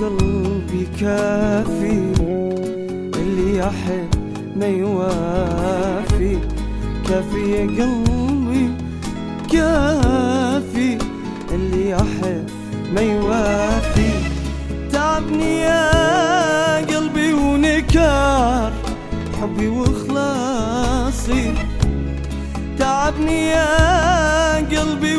قلبي كافي، اللي يحب ما يوافي. كافي يا قلبي كافي، اللي يحب ما يوافي. تعبني يا قلبي ونكار حبي وخلاصي. تعبني يا قلبي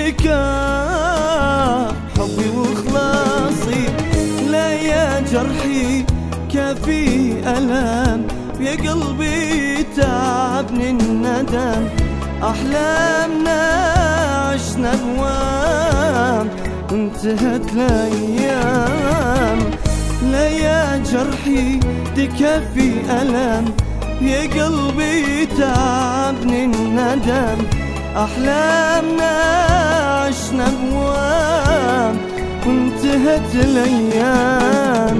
ونكار حبي وخلاصي. لا يا جرحي كافي ألم، يا قلبي تعبني الندم. أحلامنا عشنا بوام وانتهت الأيام. لا يا جرحي دي كافي ألم، يا قلبي تعبني الندم. أحلامنا عشنا بوام وانتهت الأيام.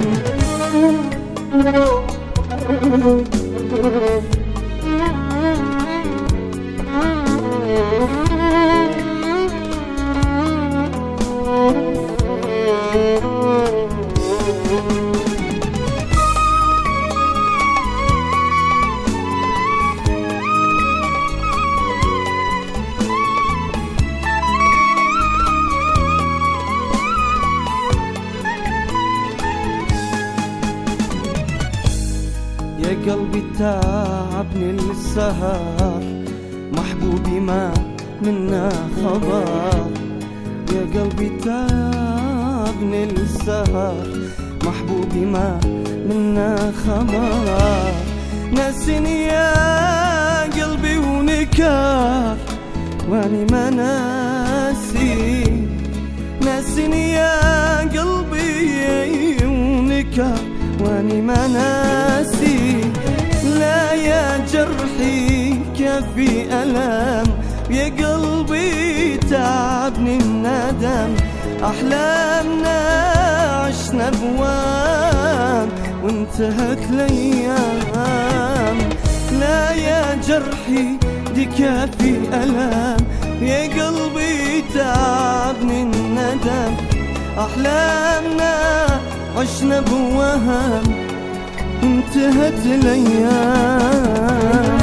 يا قلبي تعبني السهر، محبوبي ما منا خبر. يا قلبي تعبني السهر، محبوبي ما منا خبر. ناسني يا قلبي ونكار واني ما ناسي. ناسني يا قلبي ونكار واني ما ناسي. لا يا جرحي كافي ألم، يا قلبي تعبني الندم. أحلامنا عشنا بوام وانتهت الأيام. لا يا جرحي دي كافي ألم، يا قلبي تعبني الندم. أحلامنا عشنا بوهم انتهت الأيام.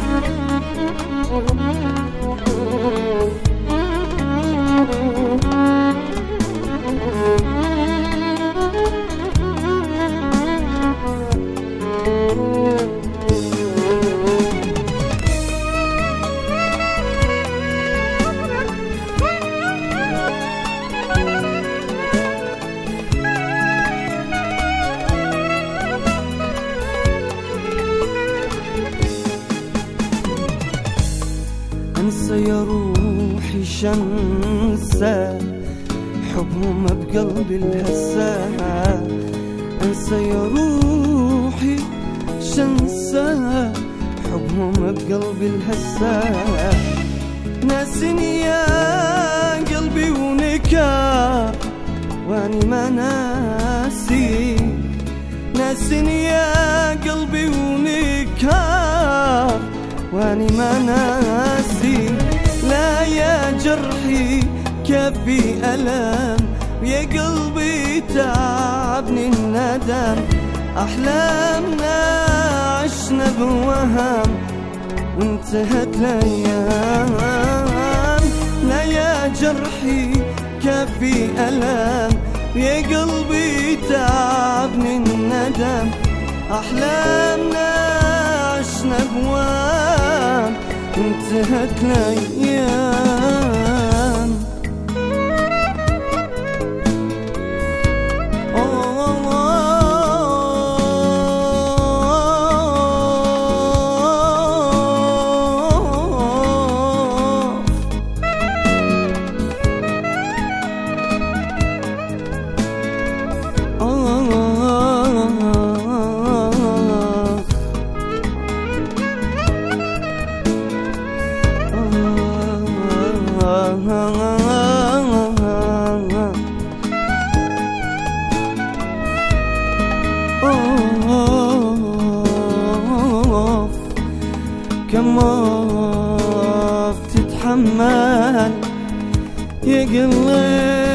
انسى يا روحي شنسى حبهم بقلبي الهسا. انسى يا روحي شنسى حبهم بقلبي الهسا. ناسني يا قلبي ونكار واني ما ناسي. ناسني يا قلبي ونكار واني ما ناسي. لا يا جرحي كافي ألم، يا قلبي تعبني الندم. أحلامنا عشنا بوهم وانتهت الأيام. لا يا جرحي كافي ألم، يا قلبي تعبني الندم. أحلامنا عشنا بوام وانتهت الأيام. كم ما بتتحمل يا قلبي